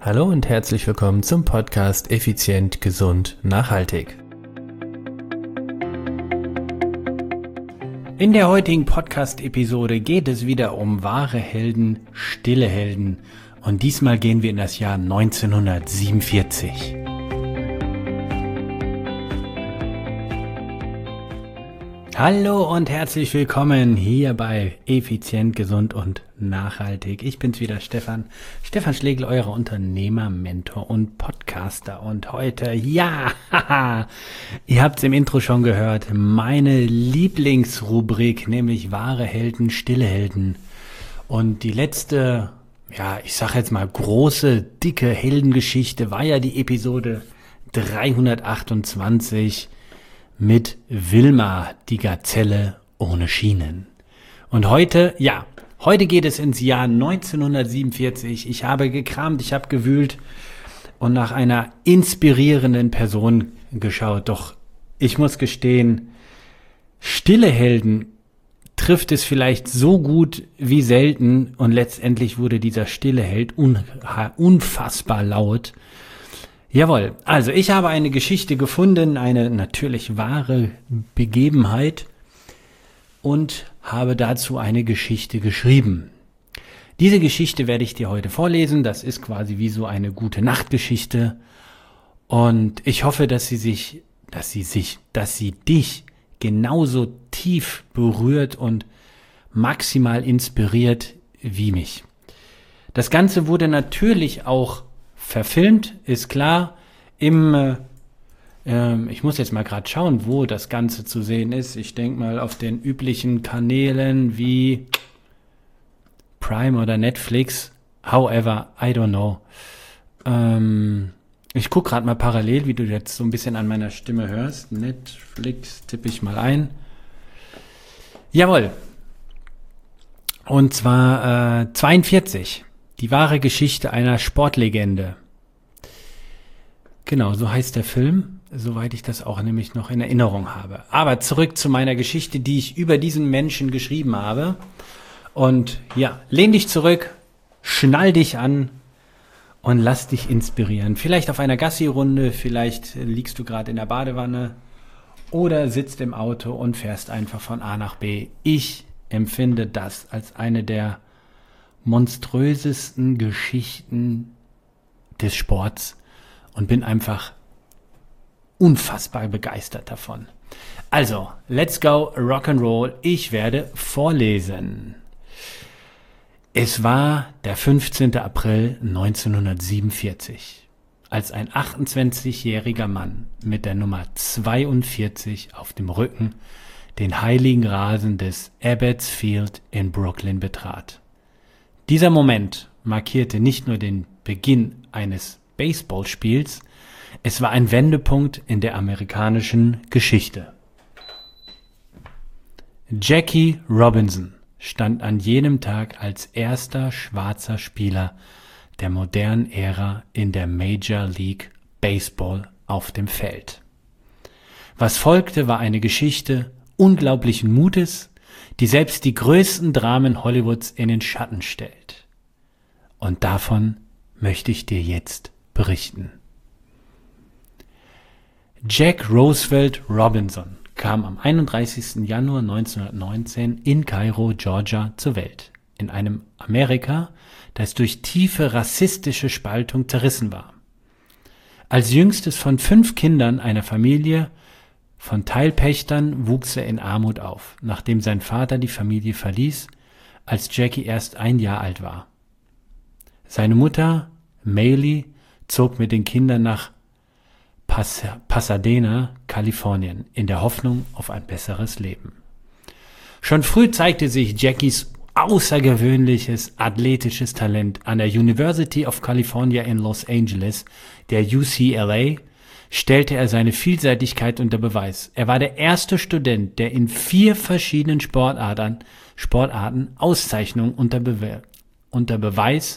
Hallo und herzlich willkommen zum Podcast Effizient, Gesund, Nachhaltig. In der heutigen Podcast-Episode geht es wieder um wahre Helden, stille Helden. Und diesmal gehen wir in das Jahr 1947. Hallo und herzlich willkommen hier bei Effizient, Gesund und Nachhaltig. Ich bin's wieder, Stefan Schlegel, euer Unternehmer, Mentor und Podcaster. Und heute, ihr habt's im Intro schon gehört, meine Lieblingsrubrik, nämlich wahre Helden, stille Helden. Und die letzte, ich sag jetzt mal große, dicke Heldengeschichte war ja die Episode 328 mit Wilma, die Gazelle ohne Schienen. Und heute geht es ins Jahr 1947. Ich habe gekramt, ich habe gewühlt und nach einer inspirierenden Person geschaut. Doch ich muss gestehen, stille Helden trifft es vielleicht so gut wie selten und letztendlich wurde dieser stille Held unfassbar laut. Jawohl, also ich habe eine Geschichte gefunden, eine natürlich wahre Begebenheit und habe dazu eine Geschichte geschrieben. Diese Geschichte werde ich dir heute vorlesen, das ist quasi wie so eine gute Nachtgeschichte und ich hoffe, dass sie dich genauso tief berührt und maximal inspiriert wie mich. Das Ganze wurde natürlich auch verfilmt, ist klar, ich muss jetzt mal gerade schauen, wo das Ganze zu sehen ist. Ich denke mal auf den üblichen Kanälen wie Prime oder Netflix. However, I don't know. Ich gucke gerade mal parallel, wie du jetzt so ein bisschen an meiner Stimme hörst. Netflix tippe ich mal ein. Jawohl. Und zwar 42. Die wahre Geschichte einer Sportlegende. Genau, so heißt der Film, soweit ich das auch nämlich noch in Erinnerung habe. Aber zurück zu meiner Geschichte, die ich über diesen Menschen geschrieben habe. Und lehn dich zurück, schnall dich an und lass dich inspirieren. Vielleicht auf einer Gassi-Runde, vielleicht liegst du gerade in der Badewanne oder sitzt im Auto und fährst einfach von A nach B. Ich empfinde das als eine der monströsesten Geschichten des Sports und bin einfach unfassbar begeistert davon. Also, let's go, Rock'n'Roll. Ich werde vorlesen. Es war der 15. April 1947, als ein 28-jähriger Mann mit der Nummer 42 auf dem Rücken den heiligen Rasen des Ebbets Field in Brooklyn betrat. Dieser Moment markierte nicht nur den Beginn eines Baseballspiels, es war ein Wendepunkt in der amerikanischen Geschichte. Jackie Robinson stand an jenem Tag als erster schwarzer Spieler der modernen Ära in der Major League Baseball auf dem Feld. Was folgte, war eine Geschichte unglaublichen Mutes, die selbst die größten Dramen Hollywoods in den Schatten stellt. Und davon möchte ich dir jetzt berichten. Jack Roosevelt Robinson kam am 31. Januar 1919 in Kairo, Georgia, zur Welt. In einem Amerika, das durch tiefe rassistische Spaltung zerrissen war. Als jüngstes von 5 Kindern einer Familie von Teilpächtern wuchs er in Armut auf, nachdem sein Vater die Familie verließ, als Jackie erst 1 Jahr alt war. Seine Mutter, Maylie, zog mit den Kindern nach Pasadena, Kalifornien, in der Hoffnung auf ein besseres Leben. Schon früh zeigte sich Jackies außergewöhnliches athletisches Talent. An der University of California in Los Angeles, der UCLA, stellte er seine Vielseitigkeit unter Beweis. Er war der erste Student, der in 4 verschiedenen Sportarten Auszeichnungen unter Beweis.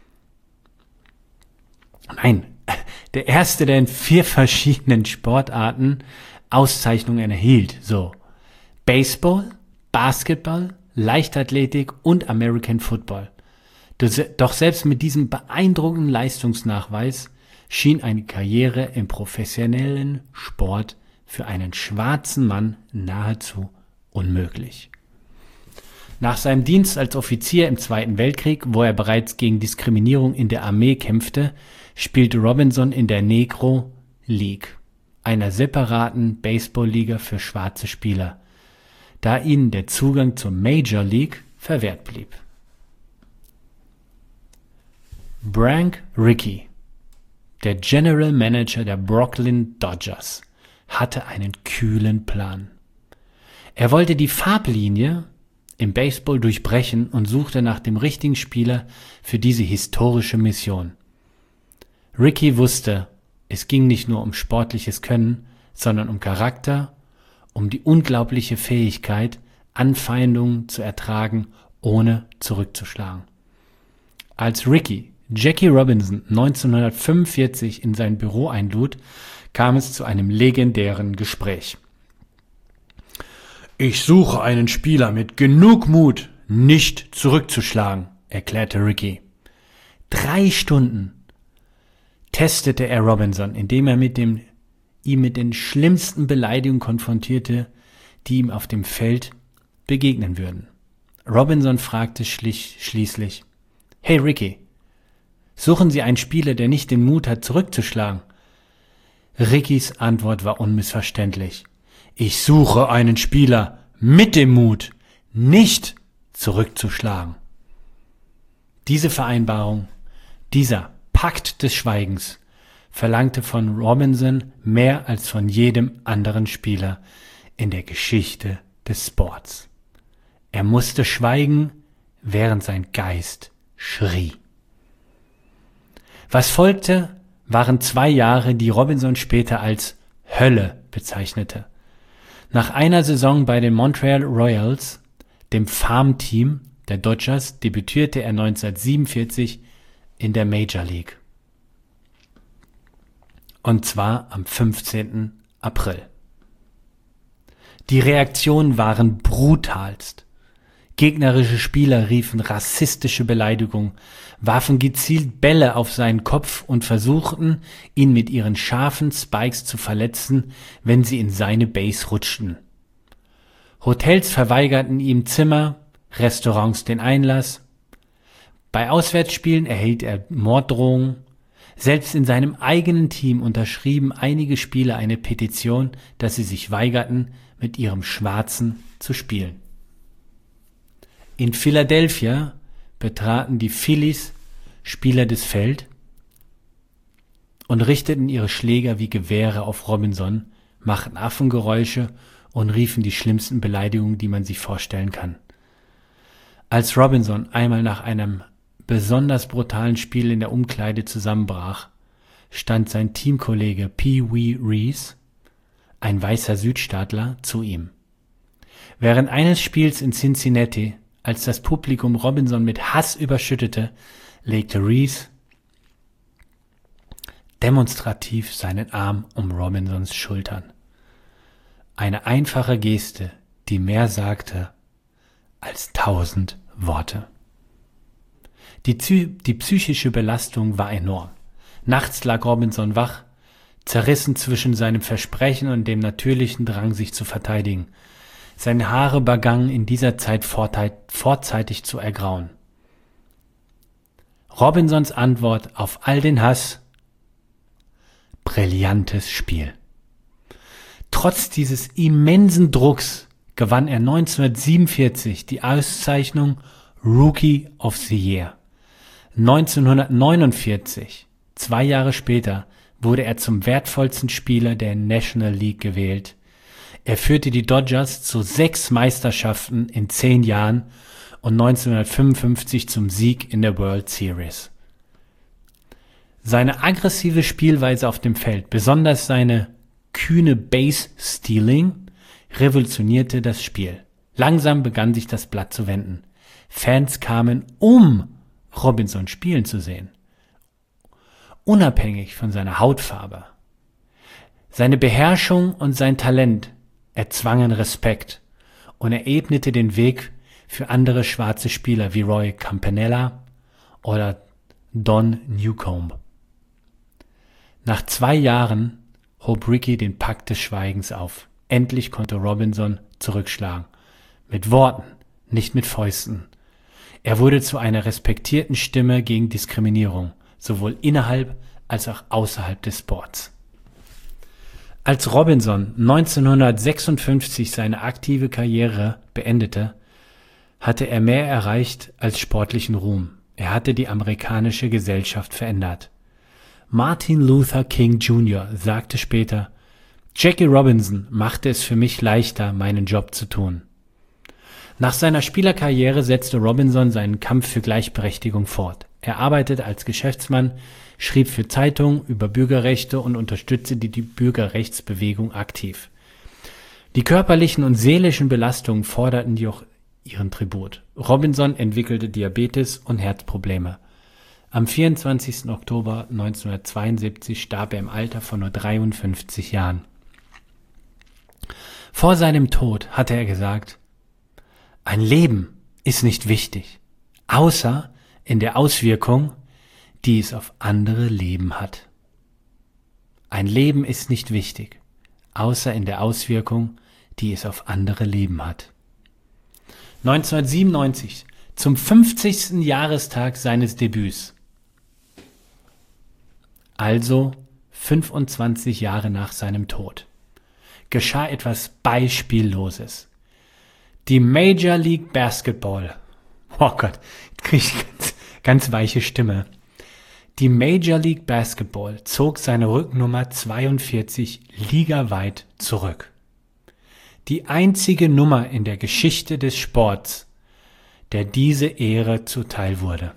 Nein, der erste, der in 4 verschiedenen Sportarten Auszeichnungen erhielt. So, Baseball, Basketball, Leichtathletik und American Football. Doch selbst mit diesem beeindruckenden Leistungsnachweis schien eine Karriere im professionellen Sport für einen schwarzen Mann nahezu unmöglich. Nach seinem Dienst als Offizier im Zweiten Weltkrieg, wo er bereits gegen Diskriminierung in der Armee kämpfte, spielte Robinson in der Negro League, einer separaten Baseballliga für schwarze Spieler, da ihnen der Zugang zur Major League verwehrt blieb. Branch Rickey, der General Manager der Brooklyn Dodgers, hatte einen kühlen Plan. Er wollte die Farblinie im Baseball durchbrechen und suchte nach dem richtigen Spieler für diese historische Mission. Rickey wusste, es ging nicht nur um sportliches Können, sondern um Charakter, um die unglaubliche Fähigkeit, Anfeindungen zu ertragen, ohne zurückzuschlagen. Als Rickey Jackie Robinson 1945 in sein Büro einlud, kam es zu einem legendären Gespräch. »Ich suche einen Spieler mit genug Mut, nicht zurückzuschlagen«, erklärte Rickey. 3 Stunden testete er Robinson, indem er ihn mit den schlimmsten Beleidigungen konfrontierte, die ihm auf dem Feld begegnen würden. Robinson fragte schließlich, »Hey Rickey, suchen Sie einen Spieler, der nicht den Mut hat, zurückzuschlagen?« Rickeys Antwort war unmissverständlich. »Ich suche einen Spieler mit dem Mut, nicht zurückzuschlagen.« Diese Vereinbarung, dieser Pakt des Schweigens, verlangte von Robinson mehr als von jedem anderen Spieler in der Geschichte des Sports. Er musste schweigen, während sein Geist schrie. Was folgte, waren 2 Jahre, die Robinson später als Hölle bezeichnete. Nach einer Saison bei den Montreal Royals, dem Farmteam der Dodgers, debütierte er 1947 in der Major League. Und zwar am 15. April. Die Reaktionen waren brutalst. Gegnerische Spieler riefen rassistische Beleidigungen, warfen gezielt Bälle auf seinen Kopf und versuchten, ihn mit ihren scharfen Spikes zu verletzen, wenn sie in seine Base rutschten. Hotels verweigerten ihm Zimmer, Restaurants den Einlass. Bei Auswärtsspielen erhielt er Morddrohungen. Selbst in seinem eigenen Team unterschrieben einige Spieler eine Petition, dass sie sich weigerten, mit ihrem Schwarzen zu spielen. In Philadelphia betraten die Phillies Spieler das Feld und richteten ihre Schläger wie Gewehre auf Robinson, machten Affengeräusche und riefen die schlimmsten Beleidigungen, die man sich vorstellen kann. Als Robinson einmal nach einem besonders brutalen Spiel in der Umkleide zusammenbrach, stand sein Teamkollege Pee Wee Reese, ein weißer Südstaatler, zu ihm. Während eines Spiels in Cincinnati, als das Publikum Robinson mit Hass überschüttete, legte Reese demonstrativ seinen Arm um Robinsons Schultern. Eine einfache Geste, die mehr sagte als 1000 Worte. Die psychische Belastung war enorm. Nachts lag Robinson wach, zerrissen zwischen seinem Versprechen und dem natürlichen Drang, sich zu verteidigen. Seine Haare begannen in dieser Zeit vorzeitig zu ergrauen. Robinsons Antwort auf all den Hass: brillantes Spiel. Trotz dieses immensen Drucks gewann er 1947 die Auszeichnung Rookie of the Year. 1949, 2 Jahre später, wurde er zum wertvollsten Spieler der National League gewählt. Er führte die Dodgers zu 6 Meisterschaften in 10 Jahren und 1955 zum Sieg in der World Series. Seine aggressive Spielweise auf dem Feld, besonders seine kühne Base-Stealing, revolutionierte das Spiel. Langsam begann sich das Blatt zu wenden. Fans kamen, um Robinson spielen zu sehen, unabhängig von seiner Hautfarbe. Seine Beherrschung und sein Talent erzwangen Respekt und er ebnete den Weg für andere schwarze Spieler wie Roy Campanella oder Don Newcombe. Nach 2 Jahren hob Rickey den Pakt des Schweigens auf. Endlich konnte Robinson zurückschlagen. Mit Worten, nicht mit Fäusten. Er wurde zu einer respektierten Stimme gegen Diskriminierung, sowohl innerhalb als auch außerhalb des Sports. Als Robinson 1956 seine aktive Karriere beendete, hatte er mehr erreicht als sportlichen Ruhm. Er hatte die amerikanische Gesellschaft verändert. Martin Luther King Jr. sagte später: Jackie Robinson machte es für mich leichter, meinen Job zu tun. Nach seiner Spielerkarriere setzte Robinson seinen Kampf für Gleichberechtigung fort. Er arbeitete als Geschäftsmann, schrieb für Zeitungen über Bürgerrechte und unterstützte die Bürgerrechtsbewegung aktiv. Die körperlichen und seelischen Belastungen forderten jedoch ihren Tribut. Robinson entwickelte Diabetes und Herzprobleme. Am 24. Oktober 1972 starb er im Alter von nur 53 Jahren. Vor seinem Tod hatte er gesagt: Ein Leben ist nicht wichtig, außer in der Auswirkung, die es auf andere Leben hat. Ein Leben ist nicht wichtig, außer in der Auswirkung, die es auf andere Leben hat. 1997, zum 50. Jahrestag seines Debüts, also 25 Jahre nach seinem Tod, geschah etwas Beispielloses. Die Major League Basketball, oh Gott, jetzt kriege ich ganz weiche Stimme. Die Major League Basketball zog seine Rücknummer 42 ligaweit zurück. Die einzige Nummer in der Geschichte des Sports, der diese Ehre zuteil wurde.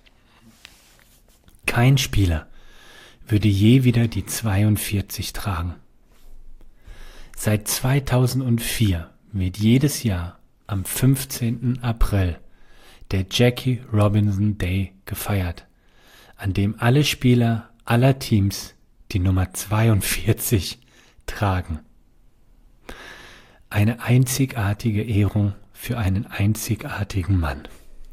Kein Spieler würde je wieder die 42 tragen. Seit 2004 wird jedes Jahr am 15. April der Jackie Robinson Day gefeiert, an dem alle Spieler aller Teams die Nummer 42 tragen. Eine einzigartige Ehrung für einen einzigartigen Mann.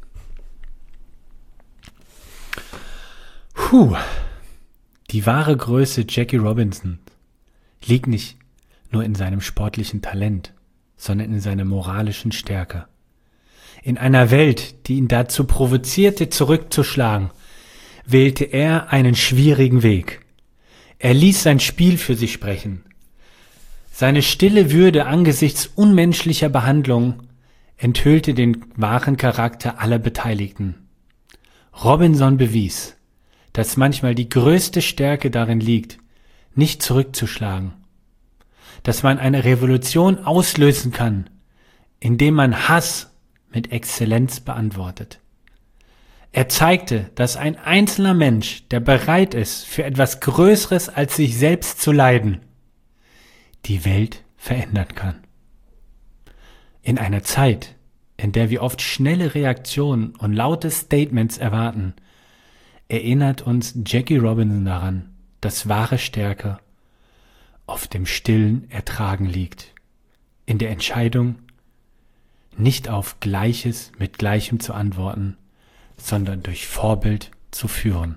Die wahre Größe Jackie Robinson liegt nicht nur in seinem sportlichen Talent, sondern in seiner moralischen Stärke. In einer Welt, die ihn dazu provozierte, zurückzuschlagen, wählte er einen schwierigen Weg. Er ließ sein Spiel für sich sprechen. Seine stille Würde angesichts unmenschlicher Behandlung enthüllte den wahren Charakter aller Beteiligten. Robinson bewies, dass manchmal die größte Stärke darin liegt, nicht zurückzuschlagen. Dass man eine Revolution auslösen kann, indem man Hass mit Exzellenz beantwortet. Er zeigte, dass ein einzelner Mensch, der bereit ist, für etwas Größeres als sich selbst zu leiden, die Welt verändern kann. In einer Zeit, in der wir oft schnelle Reaktionen und laute Statements erwarten, erinnert uns Jackie Robinson daran, dass wahre Stärke auf dem stillen Ertragen liegt, in der Entscheidung, nicht auf Gleiches mit Gleichem zu antworten, sondern durch Vorbild zu führen.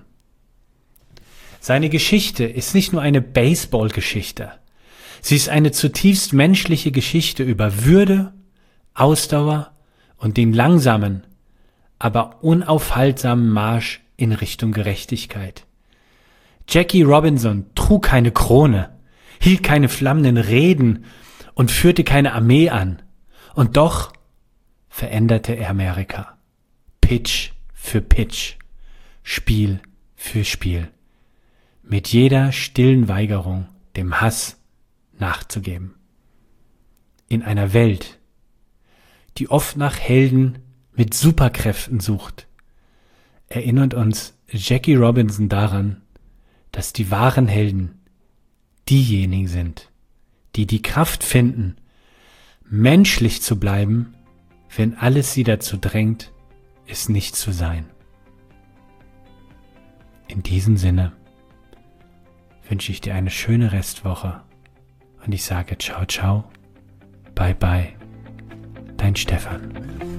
Seine Geschichte ist nicht nur eine Baseball-Geschichte. Sie ist eine zutiefst menschliche Geschichte über Würde, Ausdauer und den langsamen, aber unaufhaltsamen Marsch in Richtung Gerechtigkeit. Jackie Robinson trug keine Krone, hielt keine flammenden Reden und führte keine Armee an. Und doch veränderte er Amerika. Pitch für Pitch, Spiel für Spiel. Mit jeder stillen Weigerung, dem Hass nachzugeben. In einer Welt, die oft nach Helden mit Superkräften sucht, erinnert uns Jackie Robinson daran, dass die wahren Helden diejenigen sind, die die Kraft finden, menschlich zu bleiben, wenn alles sie dazu drängt, es nicht zu sein. In diesem Sinne wünsche ich dir eine schöne Restwoche und ich sage ciao, ciao, bye, bye, dein Stefan.